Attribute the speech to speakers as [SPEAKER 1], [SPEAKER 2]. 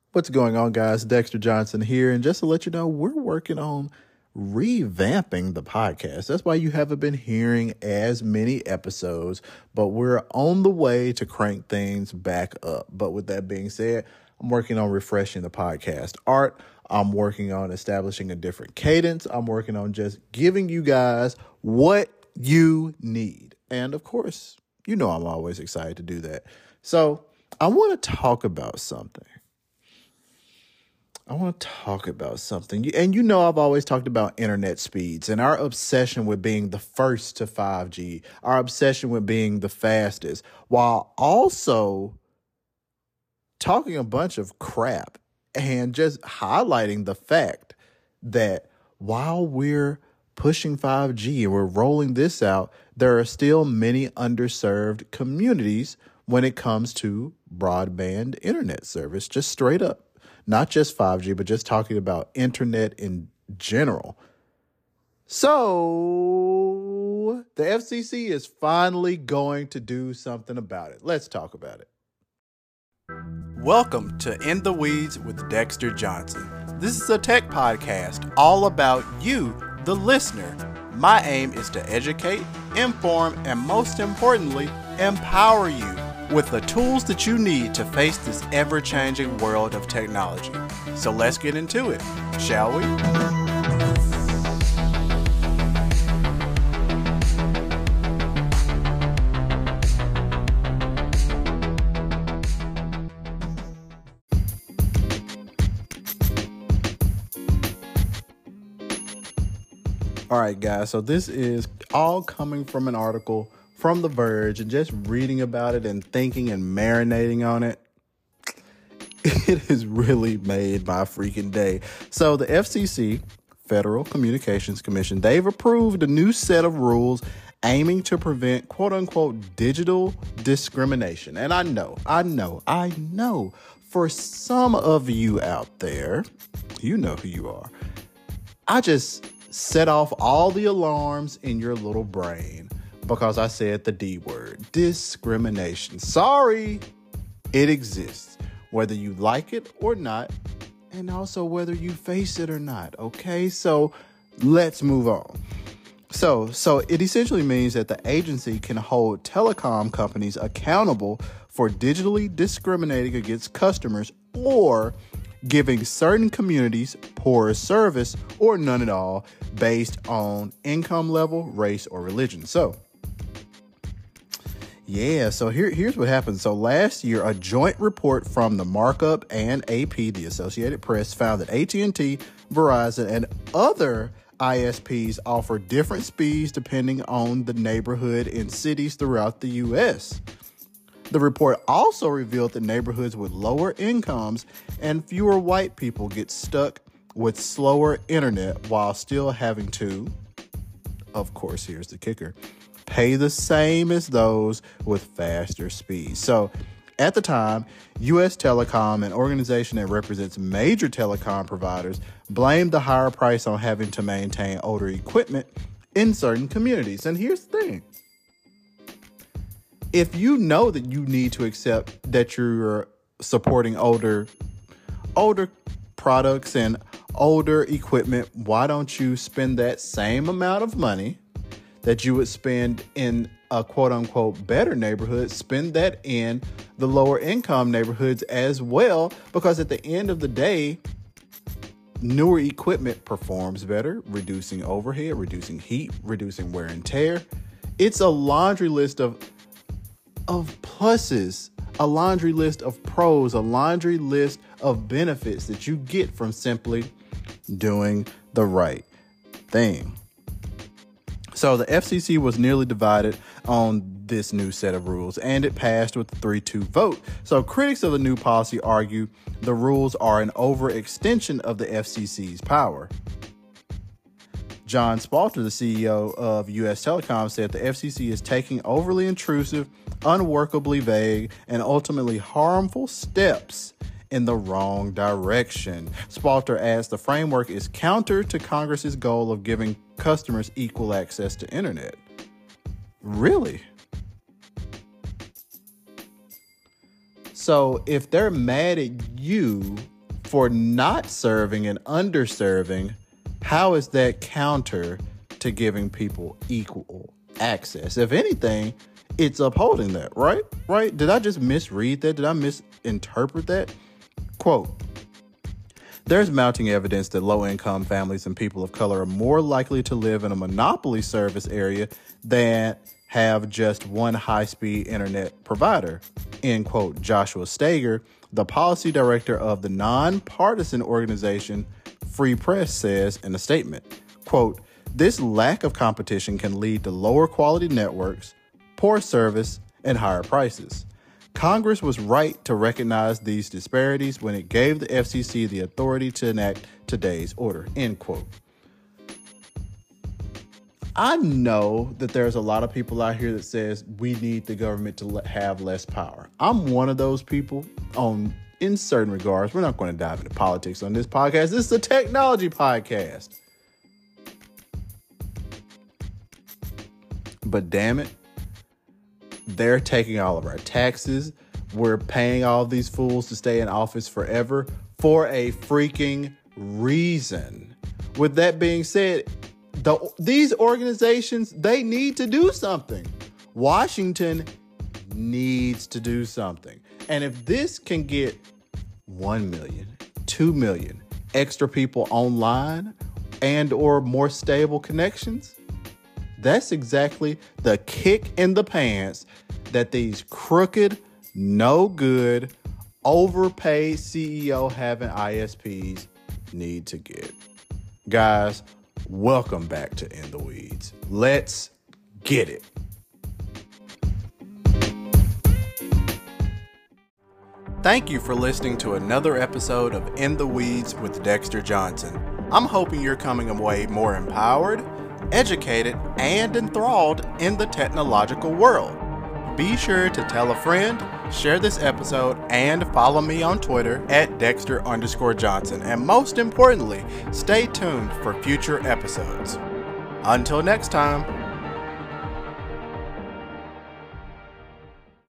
[SPEAKER 1] What's going on, guys? Dexter Johnson here. And just to let you know, we're working on revamping the podcast. That's why you haven't been hearing as many episodes, but we're on the way to crank things back up. But with that being said, I'm working on refreshing the podcast art. I'm working on establishing a different cadence. I'm working on just giving you guys what you need. And of course, you know I'm always excited to do that. So I want to talk about something. And you know I've always talked about internet speeds and our obsession with being the first to 5G, our obsession with being the fastest, while also talking a bunch of crap and just highlighting the fact that while we're pushing 5G and we're rolling this out, there are still many underserved communities when it comes to broadband internet service, just straight up. Not just 5G, but just talking about internet in general. So the FCC is finally going to do something about it. Let's talk about it. Welcome to In the Weeds with Dexter Johnson. This is a tech podcast all about you, the listener. My aim is to educate, inform, and most importantly, empower you with the tools that you need to face this ever-changing world of technology. So let's get into it, shall we? All right, guys, so this is all coming from an article from The Verge, and just reading about it and thinking and marinating on it, it has really made my freaking day. So the FCC, Federal Communications Commission, they've approved a new set of rules aiming to prevent quote unquote digital discrimination. And I know for some of you out there, you know who you are. I just set off all the alarms in your little brain because I said the D word, discrimination. Sorry, it exists, whether you like it or not, and also whether you face it or not, okay? So let's move on. So it essentially means that the agency can hold telecom companies accountable for digitally discriminating against customers or giving certain communities poor service or none at all based on income level, race, or religion. So here's what happened. So last year, a joint report from the Markup and AP, the Associated Press, found that AT&T, Verizon, and other ISPs offer different speeds depending on the neighborhood in cities throughout the U.S. The report also revealed that neighborhoods with lower incomes and fewer white people get stuck with slower internet while still having to, of course, here's the kicker, pay the same as those with faster speeds. So at the time, U.S. Telecom, an organization that represents major telecom providers, blamed the higher price on having to maintain older equipment in certain communities. And here's the thing. If you know that you need to accept that you're supporting older products and older equipment, why don't you spend that same amount of money that you would spend in a quote unquote better neighborhood, spend that in the lower income neighborhoods as well? Because at the end of the day, newer equipment performs better, reducing overhead, reducing heat, reducing wear and tear. It's a laundry list of pluses, a laundry list of pros, a laundry list of benefits that you get from simply doing the right thing. So the FCC was nearly divided on this new set of rules, and it passed with a 3-2 vote. So critics of the new policy argue the rules are an overextension of the FCC's power. John Spalter, the CEO of U.S. Telecom, said the FCC is taking overly intrusive, unworkably vague, and ultimately harmful steps in the wrong direction. Spalter adds the framework is counter to Congress's goal of giving customers equal access to internet. Really? So if they're mad at you for not serving and underserving, how is that counter to giving people equal access? If anything, it's upholding that, right? Right? Did I just misread that? Did I misinterpret that? Quote, there's mounting evidence that low-income families and people of color are more likely to live in a monopoly service area than have just one high-speed internet provider, end quote. Joshua Steger, the policy director of the nonpartisan organization Free Press, says in a statement, quote, this lack of competition can lead to lower quality networks, poor service, and higher prices. Congress was right to recognize these disparities when it gave the FCC the authority to enact today's order, end quote. I know that there's a lot of people out here that says we need the government to have less power. I'm one of those people in certain regards. We're not going to dive into politics on this podcast. This is a technology podcast. But damn it, they're taking all of our taxes. We're paying all of these fools to stay in office forever for a freaking reason. With that being said, these organizations, they need to do something. Washington needs to do something. And if this can get 1 million, 2 million extra people online and or more stable connections, that's exactly the kick in the pants that these crooked, no good, overpaid CEO having ISPs need to get. Guys, welcome back to In the Weeds. Let's get it. Thank you for listening to another episode of In the Weeds with Dexter Johnson. I'm hoping you're coming away more empowered, educated, and enthralled in the technological world. Be sure to tell a friend, share this episode, and follow me on Twitter at Dexter_Johnson. And most importantly, stay tuned for future episodes. Until next time.